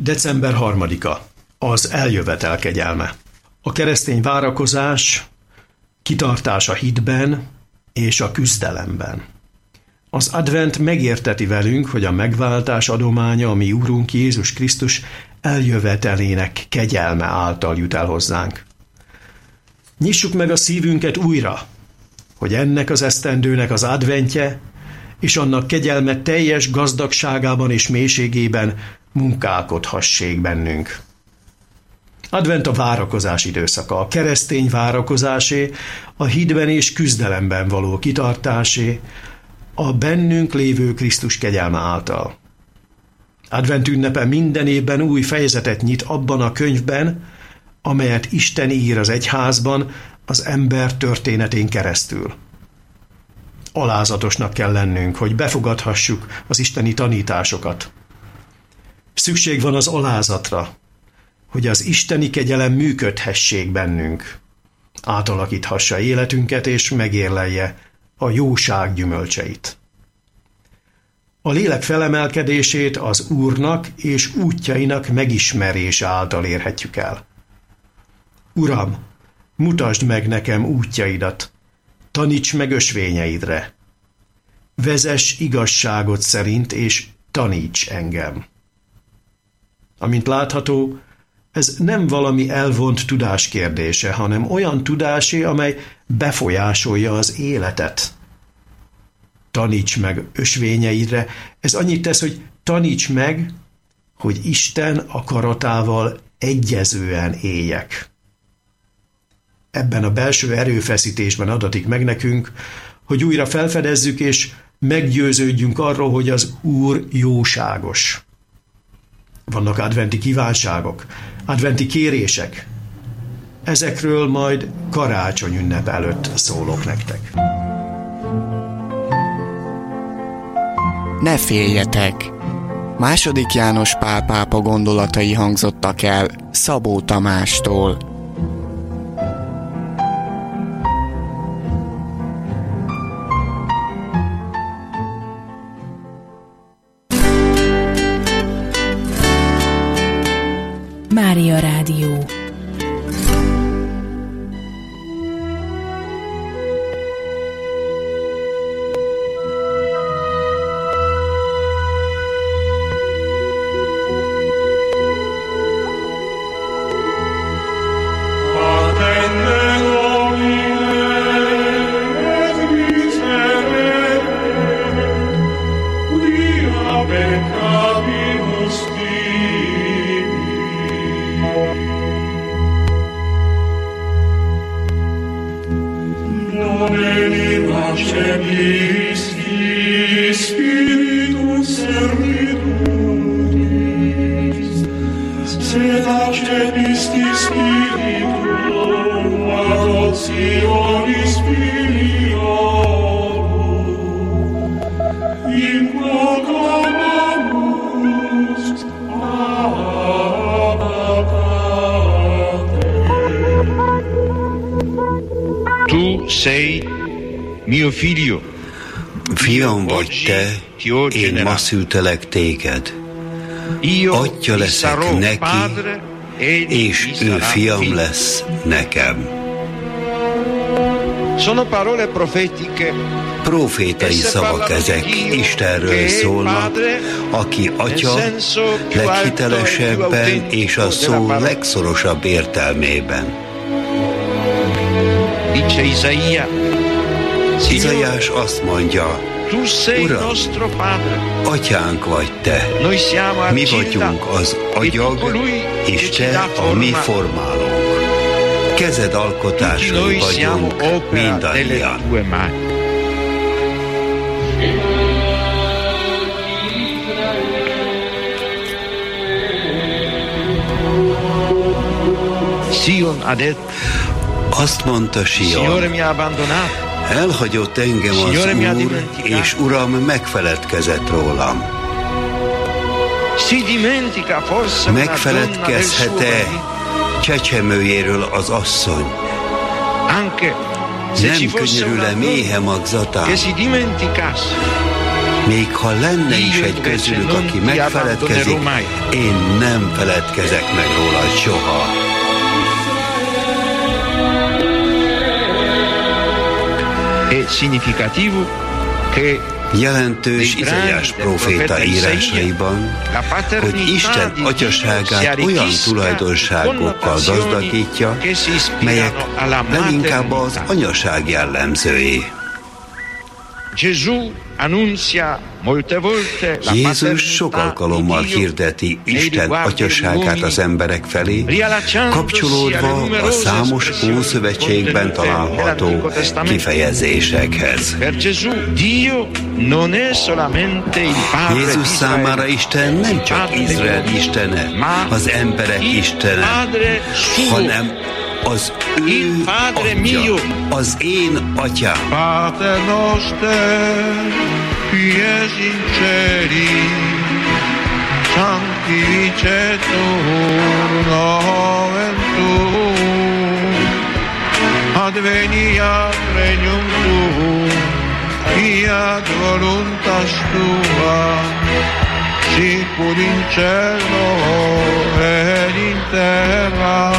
December 3-a. Az eljövetel kegyelme. A keresztény várakozás, kitartás a hitben és a küzdelemben. Az advent megérteti velünk, hogy a megváltás adománya, a mi Úrunk Jézus Krisztus eljövetelének kegyelme által jut el hozzánk. Nyissuk meg a szívünket újra, hogy ennek az esztendőnek az adventje és annak kegyelme teljes gazdagságában és mélységében munkálkodhassék bennünk. Advent a várakozás időszaka, a keresztény várakozásé, a hitben és küzdelemben való kitartásé, a bennünk lévő Krisztus kegyelme által. Advent ünnepe minden évben új fejezetet nyit abban a könyvben, amelyet Isten ír az egyházban az ember történetén keresztül. Alázatosnak kell lennünk, hogy befogadhassuk az isteni tanításokat. Szükség van az alázatra, hogy az isteni kegyelem működhessék bennünk, átalakíthassa életünket és megérlelje a jóság gyümölcseit. A lélek felemelkedését az Úrnak és útjainak megismerése által érhetjük el. Uram, mutasd meg nekem útjaidat, taníts meg ösvényeidre. Vezess igazságod szerint, és taníts engem. Amint látható, ez nem valami elvont tudás kérdése, hanem olyan tudásé, amely befolyásolja az életet. Taníts meg ösvényeidre, ez annyit tesz, hogy taníts meg, hogy Isten akaratával egyezően éljek. Ebben a belső erőfeszítésben adatik meg nekünk, hogy újra felfedezzük és meggyőződjünk arról, hogy az Úr jóságos. Vannak adventi kívánságok, adventi kérések. Ezekről majd karácsony ünnep előtt szólok nektek. Ne féljetek! II. János Pál pápa gondolatai hangzottak el Szabó Tamástól. Mária Rádió. Tu sei mio figlio. Fiam vagy te, én ma szültelek téged. Atya leszek neki, és ő fiam lesz nekem. Profétai szavak ezek, Istenről szólnak, aki atya leghitelesebben és a szó legszorosabb értelmében. Izaiás azt mondja, Uram, atyánk vagy te, mi vagyunk az agyag, és te a mi formálónk. Kezed alkotásai vagyunk mindannyian. Azt mondta Sion, elhagyott engem az Úr, és Uram megfeledkezett rólam. Megfeledkezhet-e csecsemőjéről az asszony? Nem könyörül-e méhe magzatán? Még ha lenne is egy közülük, aki megfeledkezik, én nem feledkezek meg rólad soha. È significativo che jelentős Izaiás próféta írásaiban, hogy Isten atyaságát olyan tulajdonságokkal gazdagítja, melyek leginkább az anyaság jellemzői. Jézus sok alkalommal hirdeti Isten atyaságát az emberek felé, kapcsolódva a számos Ószövetségben található kifejezésekhez. Jézus számára Isten nem csak Izrael istene, az emberek istene, hanem az ő atya, az én atyám. Pater noster, qui es in celi, sanctificetur nomen tuum, adveniat regnum tuum, fiat voluntas tua, sicur in cielo et in terra.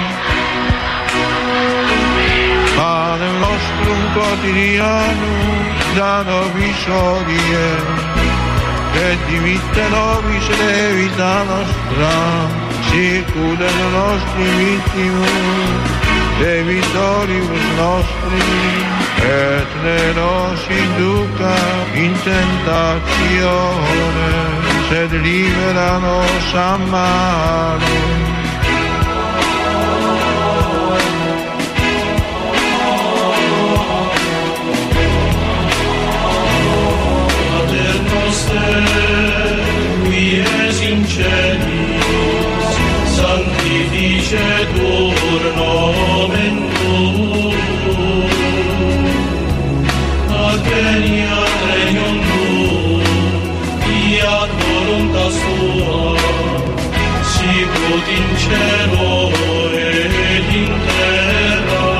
Panem nostrum quotidianum da nobis hodie, et dimitte nobis debita nostra, sicut et nostri vittimus debitoribus nostri, et ne nos induca in tentatione, sed libera nos a malo. Qui es in celis, sanctificetur nomen tuum, adveniat regnum tuum, fiat voluntas tua, sicut in cielo et in terra.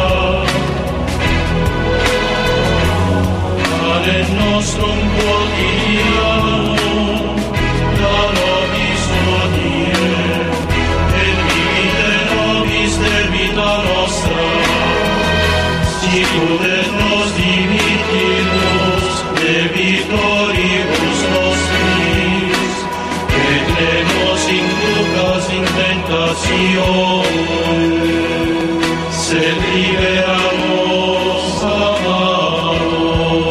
Panem nostrum quotidianum da nobis hodie, et dimitte nobis debita nostra, sicut et nos dimittimus debitoribus nostris, et ne nos inducas in tentatione, sed libera nos a malo.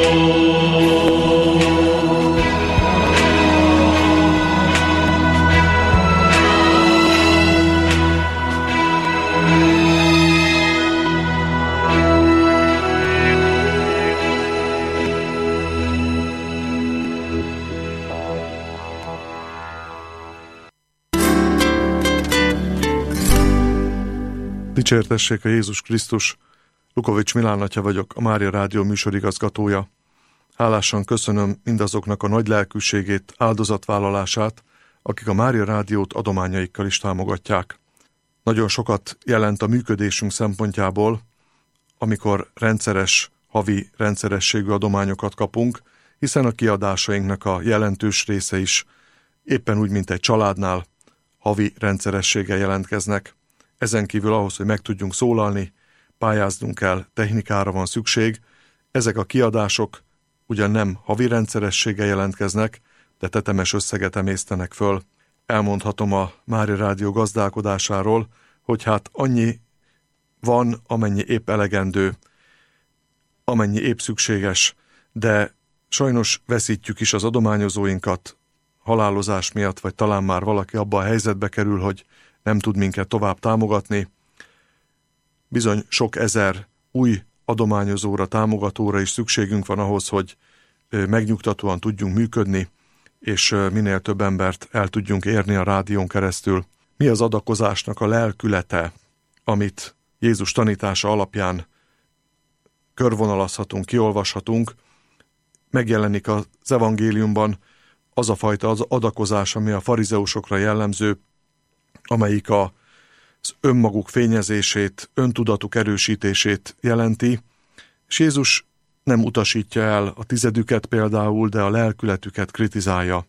Dicsértessék a Jézus Krisztus! Lukovics Milán atya vagyok, a Mária Rádió műsorigazgatója. Hálásan köszönöm mindazoknak a nagy lelkűségét, áldozatvállalását, akik a Mária Rádiót adományaikkal is támogatják. Nagyon sokat jelent a működésünk szempontjából, amikor rendszeres, havi rendszerességű adományokat kapunk, hiszen a kiadásainknak a jelentős része is éppen úgy, mint egy családnál havi rendszerességgel jelentkeznek. Ezen kívül ahhoz, hogy meg tudjunk szólalni, pályáznunk kell, technikára van szükség. Ezek a kiadások ugyan nem havi rendszerességgel jelentkeznek, de tetemes összeget emésztenek föl. Elmondhatom a Mária Rádió gazdálkodásáról, hogy hát annyi van, amennyi épp elegendő, amennyi épp szükséges, de sajnos veszítjük is az adományozóinkat halálozás miatt, vagy talán már valaki abba a helyzetbe kerül, hogy nem tud minket tovább támogatni. Bizony sok ezer új adományozóra, támogatóra is szükségünk van ahhoz, hogy megnyugtatóan tudjunk működni, és minél több embert el tudjunk érni a rádión keresztül. Mi az adakozásnak a lelkülete, amit Jézus tanítása alapján körvonalazhatunk, kiolvashatunk? Megjelenik az evangéliumban az a fajta adakozás, ami a farizeusokra jellemző, amelyik az önmaguk fényezését, öntudatuk erősítését jelenti, és Jézus nem utasítja el a tizedüket például, de a lelkületüket kritizálja.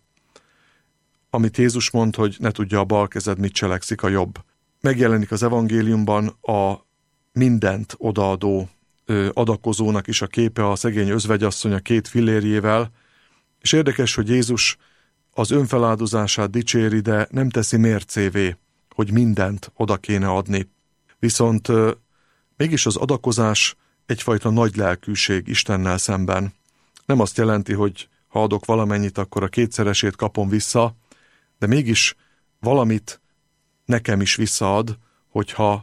Amit Jézus mond, hogy ne tudja a bal kezed, mit cselekszik a jobb. Megjelenik az evangéliumban a mindent odaadó adakozónak is a képe, a szegény özvegyasszony a 2 fillérjével, és érdekes, hogy Jézus az önfeláldozását dicséri, de nem teszi mércévé, hogy mindent oda kéne adni. Viszont mégis az adakozás egyfajta nagy lelkűség Istennel szemben. Nem azt jelenti, hogy ha adok valamennyit, akkor a 2-szeresét kapom vissza, de mégis valamit nekem is visszaad, hogyha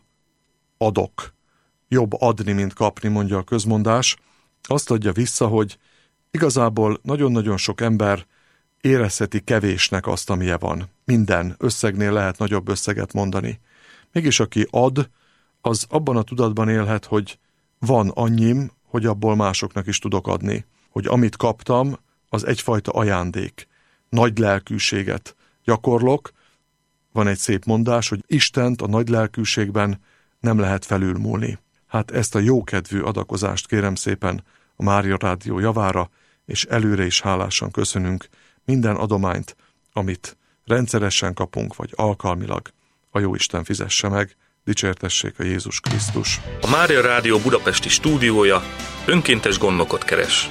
adok. Jobb adni, mint kapni, mondja a közmondás. Azt adja vissza, hogy igazából nagyon-nagyon sok ember érezheti kevésnek azt, amilyen van. Minden összegnél lehet nagyobb összeget mondani. Mégis aki ad, az abban a tudatban élhet, hogy van annyim, hogy abból másoknak is tudok adni. Hogy amit kaptam, az egyfajta ajándék. Nagy lelkűséget gyakorlok. Van egy szép mondás, hogy Istent a nagy lelkűségben nem lehet felülmúlni. Hát ezt a jókedvű adakozást kérem szépen a Mária Rádió javára, és előre is hálásan köszönünk minden adományt, amit rendszeresen kapunk, vagy alkalmilag. A Jóisten fizesse meg, dicsértessék a Jézus Krisztus. A Mária Rádió budapesti stúdiója önkéntes gondnokot keres.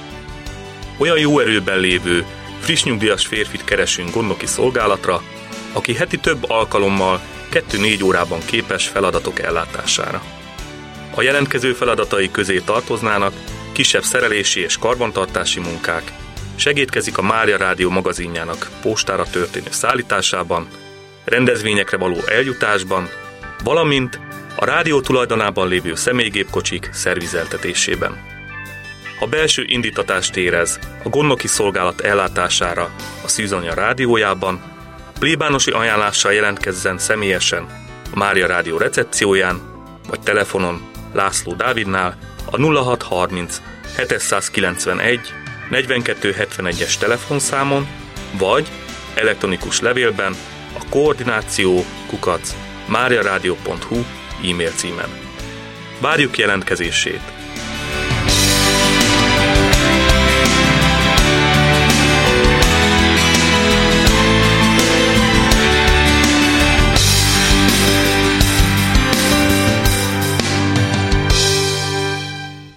Olyan jó erőben lévő, friss nyugdíjas férfit keresünk gondnoki szolgálatra, aki heti több alkalommal 2-4 órában képes feladatok ellátására. A jelentkező feladatai közé tartoznának kisebb szerelési és karbantartási munkák, segédkezik a Mária Rádió magazinjának postára történő szállításában, rendezvényekre való eljutásban, valamint a rádió tulajdonában lévő személygépkocsik szervizeltetésében. Ha belső indítatást érez a gondnoki szolgálat ellátására a Szűzanya rádiójában, plébánosi ajánlással jelentkezzen személyesen a Mária Rádió recepcióján, vagy telefonon László Dávidnál a 0630 791 4271-es telefonszámon, vagy elektronikus levélben a koordináció@mariaradio.hu e-mail címen. Várjuk jelentkezését!